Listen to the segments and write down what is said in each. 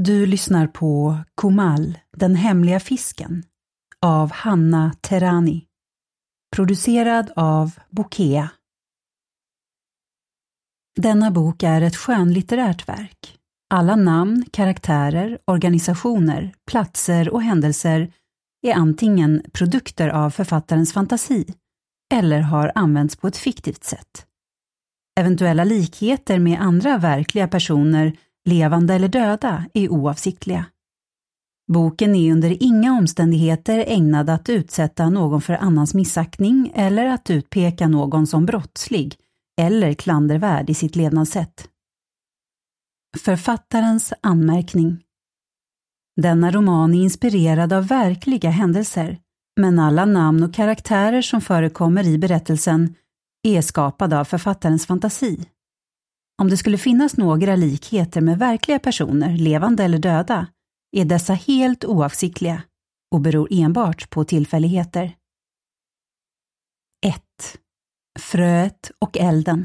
Du lyssnar på Kumal, den hemliga fisken av Hanna Terani. Producerad av Bokea. Denna bok är ett skönlitterärt verk. Alla namn, karaktärer, organisationer, platser och händelser är antingen produkter av författarens fantasi eller har använts på ett fiktivt sätt. Eventuella likheter med andra verkliga personer, levande eller döda, är oavsiktliga. Boken är under inga omständigheter ägnad att utsätta någon för annans missaktning eller att utpeka någon som brottslig eller klandervärd i sitt levnadssätt. Författarens anmärkning. Denna roman är inspirerad av verkliga händelser, men alla namn och karaktärer som förekommer i berättelsen är skapade av författarens fantasi. Om det skulle finnas några likheter med verkliga personer, levande eller döda, är dessa helt oavsiktliga och beror enbart på tillfälligheter. 1. Fröet och elden.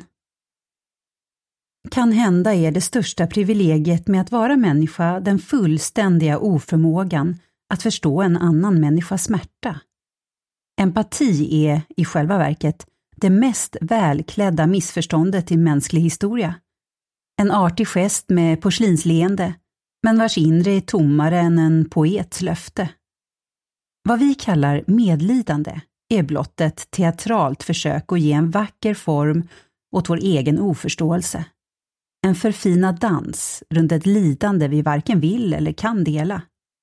Kan hända är det största privilegiet med att vara människa den fullständiga oförmågan att förstå en annan människas smärta. Empati är, i själva verket, det mest välklädda missförståndet i mänsklig historia. En artig gest med porslinsleende, men vars inre är tommare än en poets löfte. Vad vi kallar medlidande är blott ett teatralt försök att ge en vacker form åt vår egen oförståelse. En förfinad dans runt ett lidande vi varken vill eller kan dela.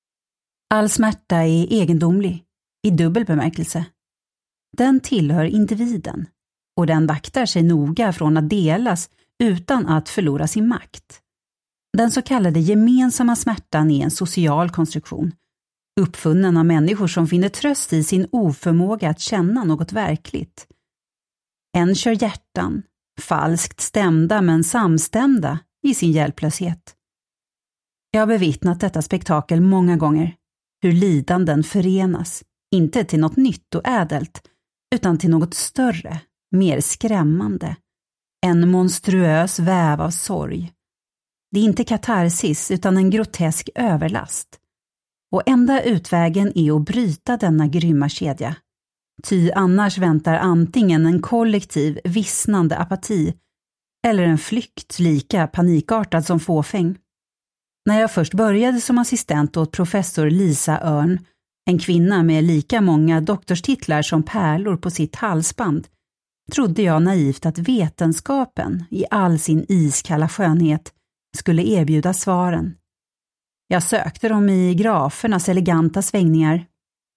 All smärta är egendomlig, i dubbel bemärkelse. Den tillhör individen och den vaktar sig noga från att delas utan att förlora sin makt. Den så kallade gemensamma smärtan är en social konstruktion, uppfunnen av människor som finner tröst i sin oförmåga att känna något verkligt. En kör hjärtan, falskt stämda men samstämda i sin hjälplöshet. Jag har bevittnat detta spektakel många gånger, hur lidanden förenas, inte till något nytt och ädelt, utan till något större, mer skrämmande. En monstruös väv av sorg. Det är inte katarsis utan en grotesk överlast. Och enda utvägen är att bryta denna grymma kedja. Ty annars väntar antingen en kollektiv, vissnande apati eller en flykt lika panikartad som fåfäng. När jag först började som assistent åt professor Lisa Örn, en kvinna med lika många doktorstitlar som pärlor på sitt halsband, trodde jag naivt att vetenskapen i all sin iskalla skönhet skulle erbjuda svaren. Jag sökte dem i grafernas eleganta svängningar,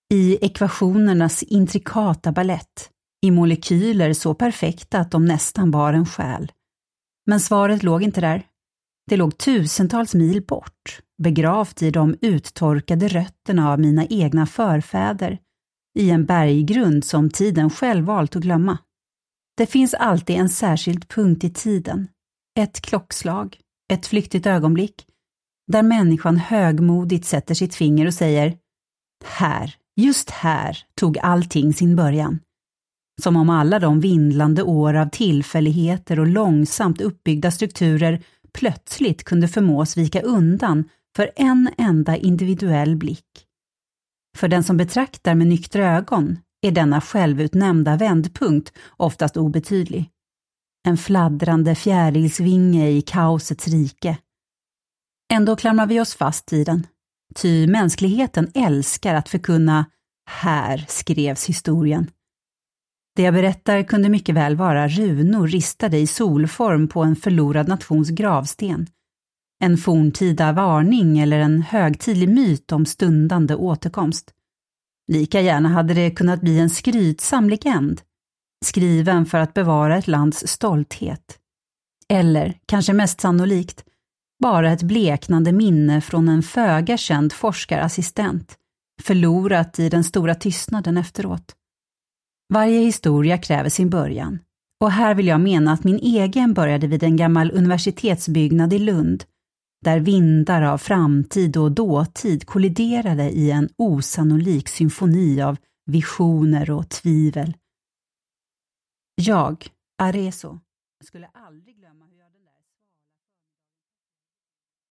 i ekvationernas intrikata ballett, i molekyler så perfekta att de nästan bar en själ. Men svaret låg inte där. Det låg tusentals mil bort, begravt i de uttorkade rötterna av mina egna förfäder, i en berggrund som tiden själv valt att glömma. Det finns alltid en särskild punkt i tiden, ett klockslag, ett flyktigt ögonblick, där människan högmodigt sätter sitt finger och säger: här, just här tog allting sin början. Som om alla de vindlande år av tillfälligheter och långsamt uppbyggda strukturer plötsligt kunde förmås vika undan för en enda individuell blick. För den som betraktar med nyktra ögon är denna självutnämnda vändpunkt oftast obetydlig. En fladdrande fjärilsvinge i kaosets rike. Ändå klamrar vi oss fast i den, ty mänskligheten älskar att förkunna: här skrevs historien. Det jag berättar kunde mycket väl vara runor ristade i solform på en förlorad nations gravsten. En forntida varning eller en högtidlig myt om stundande återkomst. Lika gärna hade det kunnat bli en skrytsam legend, skriven för att bevara ett lands stolthet. Eller, kanske mest sannolikt, bara ett bleknande minne från en föga känd forskarassistent, förlorat i den stora tystnaden efteråt. Varje historia kräver sin början, och här vill jag mena att min egen började vid en gammal universitetsbyggnad i Lund, där vindar av framtid och dåtid kolliderade i en osannolik symfoni av visioner och tvivel. Jag, Arezzo, skulle aldrig glömma hur